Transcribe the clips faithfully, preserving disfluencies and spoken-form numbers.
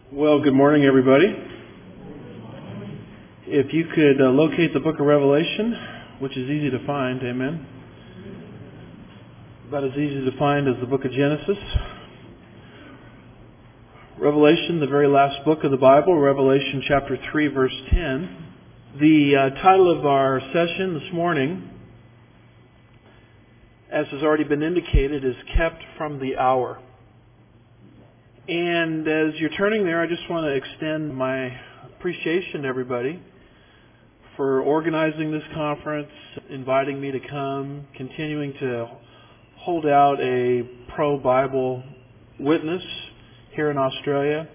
Well, good morning, everybody. If you could uh, locate the book of Revelation, which is easy to find, amen. About as easy to find as the book of Genesis. Revelation, the very last book of the Bible, Revelation chapter three, verse ten. The uh, title of our session this morning, as has already been indicated, is Kept from the Hour. And as you're turning there, I just want to extend my appreciation to everybody for organizing this conference, inviting me to come, continuing to hold out a pro-Bible witness here in Australia.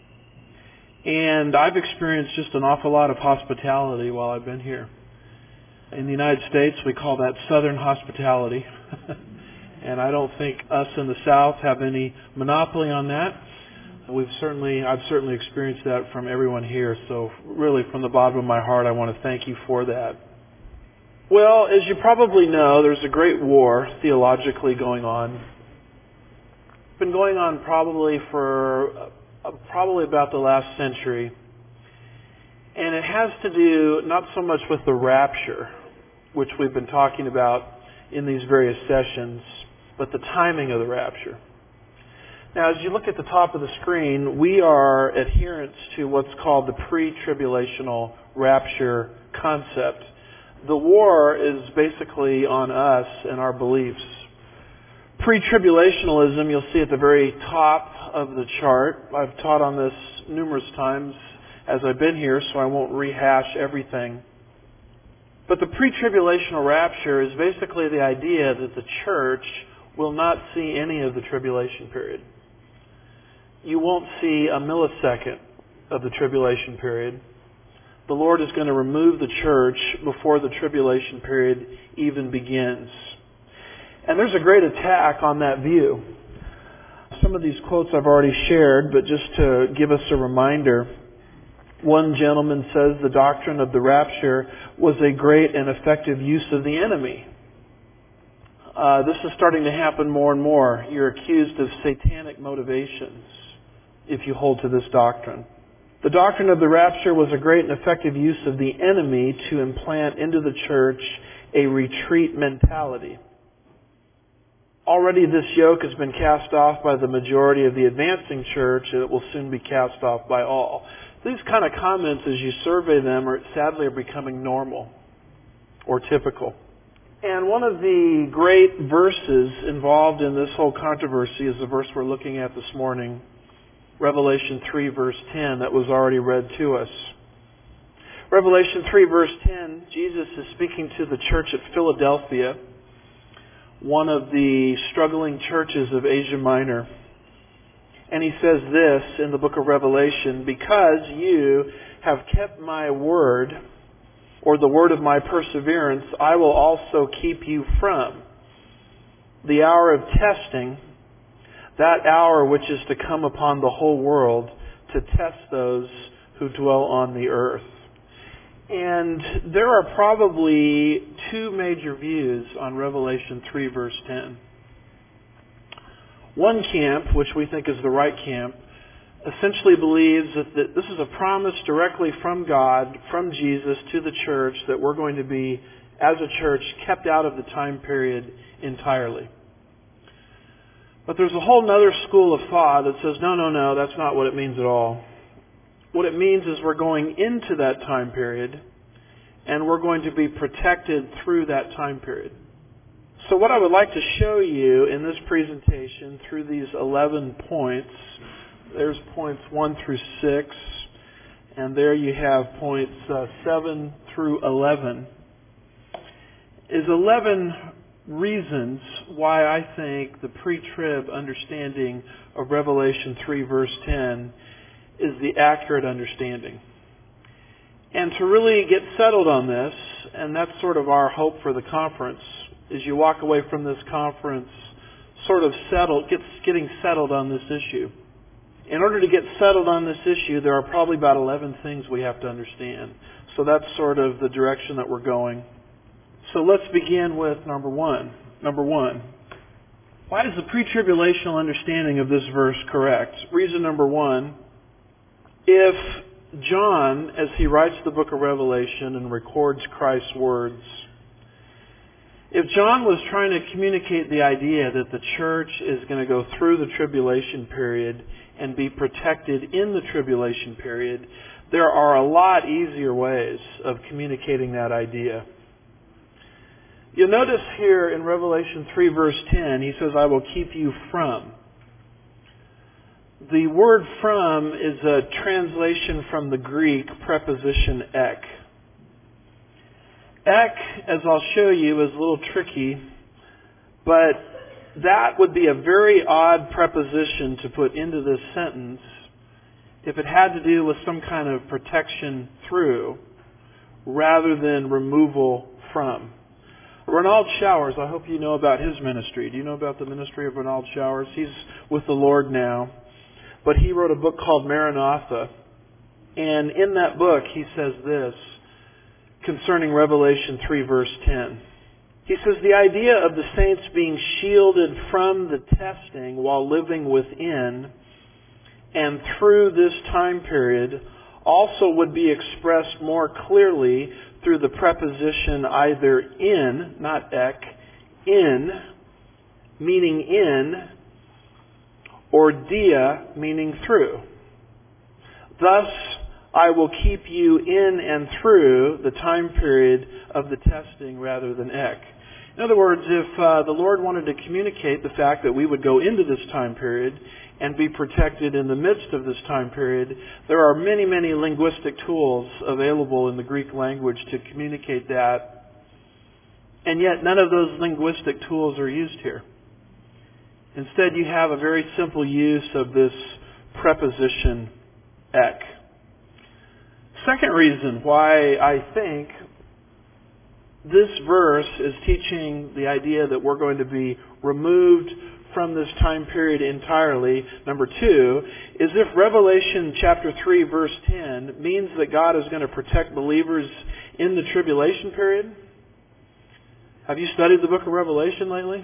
And I've experienced just an awful lot of hospitality while I've been here. In the United States, we call that Southern hospitality. And I don't think us in the South have any monopoly on that. We've certainly, I've certainly experienced that from everyone here. So really, from the bottom of my heart, I want to thank you for that. Well, as you probably know, there's a great war theologically going on. It's been going on probably for uh, probably about the last century. And it has to do not so much with the rapture, which we've been talking about in these various sessions, but the timing of the rapture. Now, as you look at the top of the screen, we are adherents to what's called the pre-tribulational rapture concept. The war is basically on us and our beliefs. Pre-tribulationalism, you'll see at the very top of the chart. I've taught on this numerous times as I've been here, so I won't rehash everything. But the pre-tribulational rapture is basically the idea that the church will not see any of the tribulation period. You won't see a millisecond of the tribulation period. The Lord is going to remove the church before the tribulation period even begins. And there's a great attack on that view. Some of these quotes I've already shared, but just to give us a reminder, one gentleman says the doctrine of the rapture was a great and effective use of the enemy. Uh, this is starting to happen more and more. You're accused of satanic motivations if you hold to this doctrine. The doctrine of the rapture was a great and effective use of the enemy to implant into the church a retreat mentality. Already this yoke has been cast off by the majority of the advancing church, and it will soon be cast off by all. These kind of comments, as you survey them, are sadly are becoming normal or typical. And one of the great verses involved in this whole controversy is the verse we're looking at this morning, Revelation three, verse ten, that was already read to us. Revelation three, verse ten, Jesus is speaking to the church at Philadelphia, one of the struggling churches of Asia Minor. And he says this in the book of Revelation, because you have kept my word, or the word of my perseverance, I will also keep you from the hour of testing, that hour which is to come upon the whole world to test those who dwell on the earth. And there are probably two major views on Revelation three, verse ten. One camp, which we think is the right camp, essentially believes that this is a promise directly from God, from Jesus, to the church, that we're going to be, as a church, kept out of the time period entirely. But there's a whole other school of thought that says, no, no, no, that's not what it means at all. What it means is we're going into that time period, and we're going to be protected through that time period. So what I would like to show you in this presentation through these eleven points, there's points one through six, and there you have points uh, seven through eleven, is eleven reasons why I think the pre-trib understanding of Revelation three, verse ten is the accurate understanding. And to really get settled on this, and that's sort of our hope for the conference, is you walk away from this conference sort of settled, gets, getting settled on this issue. In order to get settled on this issue, there are probably about eleven things we have to understand. So that's sort of the direction that we're going. So let's begin with number one. Number one, why is the pre-tribulational understanding of this verse correct? Reason number one, If John, as he writes the book of Revelation and records Christ's words, if John was trying to communicate the idea that the church is going to go through the tribulation period and be protected in the tribulation period, there are a lot easier ways of communicating that idea. You'll notice here in Revelation three verse ten, he says, I will keep you from. The word from is a translation from the Greek preposition ek. Ek, as I'll show you, is a little tricky, but that would be a very odd preposition to put into this sentence if it had to do with some kind of protection through rather than removal from. Ronald Showers, I hope you know about his ministry. Do you know about the ministry of Ronald Showers? He's with the Lord now. But he wrote a book called Maranatha. And in that book, he says this concerning Revelation three verse ten. He says, the idea of the saints being shielded from the testing while living within and through this time period also would be expressed more clearly through the preposition either in, not ek, in, meaning in, or dia, meaning through. Thus, I will keep you in and through the time period of the testing rather than ek. In other words, if uh, the Lord wanted to communicate the fact that we would go into this time period and be protected in the midst of this time period, there are many, many linguistic tools available in the Greek language to communicate that. And yet none of those linguistic tools are used here. Instead, you have a very simple use of this preposition ek. Second reason why I think this verse is teaching the idea that we're going to be removed from this time period entirely, number two, is if Revelation chapter three verse ten means that God is going to protect believers in the tribulation period. Have you studied the book of Revelation lately?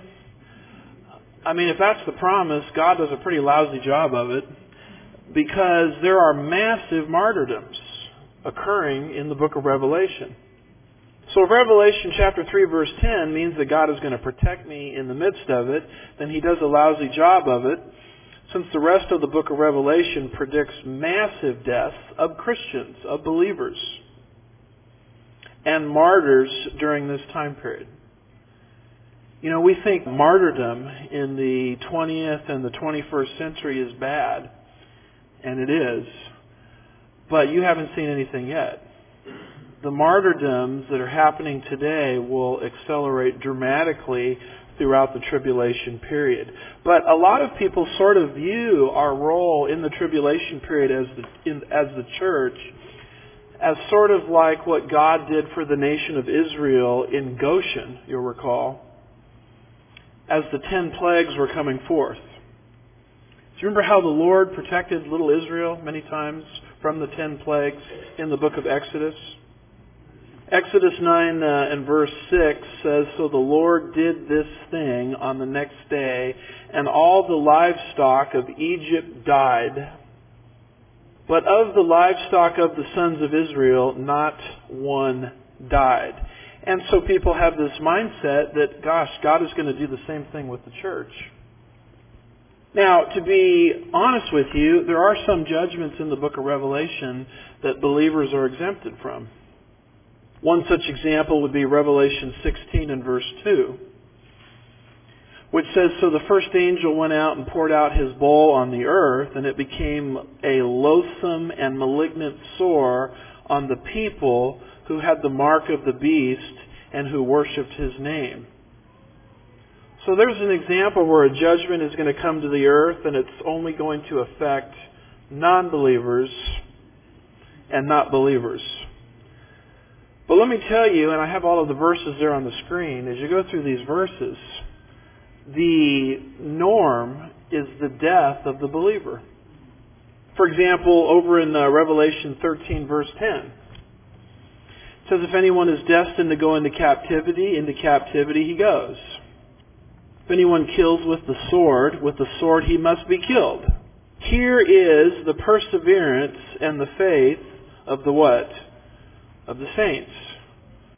I mean, if that's the promise, God does a pretty lousy job of it, because there are massive martyrdoms occurring in the book of Revelation. So if Revelation chapter three verse ten means that God is going to protect me in the midst of it, then He does a lousy job of it, since the rest of the book of Revelation predicts massive death of Christians, of believers, and martyrs during this time period. You know, we think martyrdom in the twentieth and the twenty-first century is bad, and it is, but you haven't seen anything yet. The martyrdoms that are happening today will accelerate dramatically throughout the tribulation period. But a lot of people sort of view our role in the tribulation period as the, in, as the church as sort of like what God did for the nation of Israel in Goshen, you'll recall, as the ten plagues were coming forth. Do you remember how the Lord protected little Israel many times from the ten plagues in the book of Exodus? Exodus nine uh, and verse six says, So the Lord did this thing on the next day, and all the livestock of Egypt died. But of the livestock of the sons of Israel, not one died. And so people have this mindset that, gosh, God is going to do the same thing with the church. Now, to be honest with you, there are some judgments in the book of Revelation that believers are exempted from. One such example would be Revelation sixteen and verse two, which says, So the first angel went out and poured out his bowl on the earth, and it became a loathsome and malignant sore on the people who had the mark of the beast and who worshipped his name. So there's an example where a judgment is going to come to the earth, and it's only going to affect non-believers and not believers. But let me tell you, and I have all of the verses there on the screen, as you go through these verses, the norm is the death of the believer. For example, over in uh, Revelation thirteen verse ten, it says, If anyone is destined to go into captivity, into captivity he goes. If anyone kills with the sword, with the sword he must be killed. Here is the perseverance and the faith of the what? Of the saints.